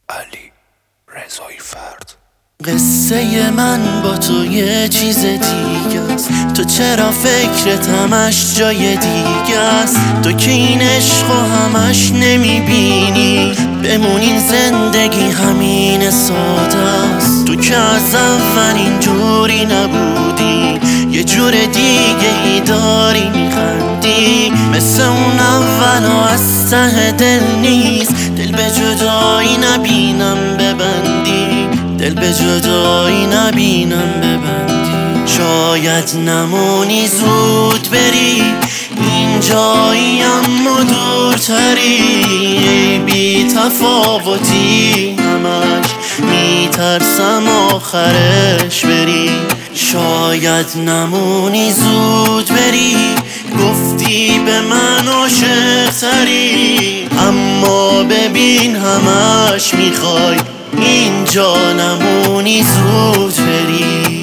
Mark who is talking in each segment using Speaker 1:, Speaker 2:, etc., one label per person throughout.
Speaker 1: علی رضایی فرد.
Speaker 2: قصه من با تو یه چیز دیگه است. تو چرا فکرت همش جای دیگه است؟ تو که این عشق و همش نمیبینی. بمونین زندگی همین ساده است. تو که از اول اینجوری نبودی، یه جور دیگه ای داری میخندی. مثل اون اول و از ته دل نیست. دل به جدایی نبینم ببندی، دل به جدایی نبینم ببندی. شاید نمونی زود بری، این جایی اما دورتری. ای بی تفاوتی همش میترسم آخرش بری. شاید نمونی زود بری، گفتی به من عاشق تری. اما ببین همش میخوای اینجا نمونی زود بری.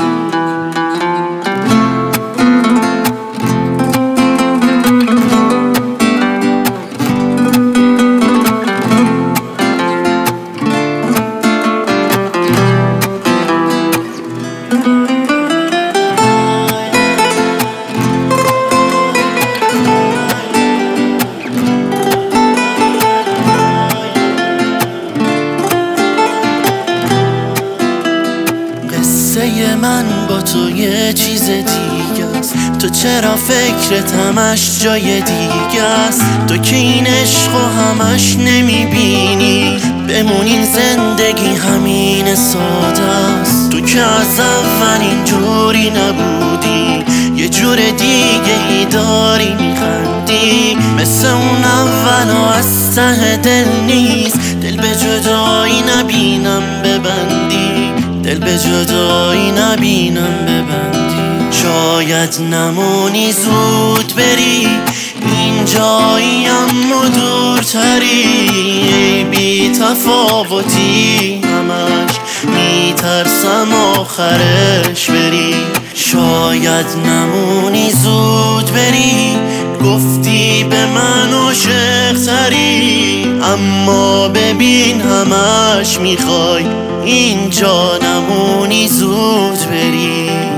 Speaker 2: قصه من با تو یه چیز دیگه است. تو چرا فکرت همش جای دیگه است؟ تو که این عشق و همش نمیبینی. بمونین زندگی همین ساده است. تو که از اول اینجوری نبودی، یه جور دیگه ای داری میخندی. مثل اون اول و از ته دل نیست. دل به جدایی نبینم ببندی، دل به جدایی نبینم ببندی. شاید نمونی زود بری، این جایی اما دورتری. ای بی تفاوتی همش میترسم آخرش بری. شاید نمونی زود بری، گفتی به من عاشق تری. اما ببین همش میخوای اینجا نمونی زود بری.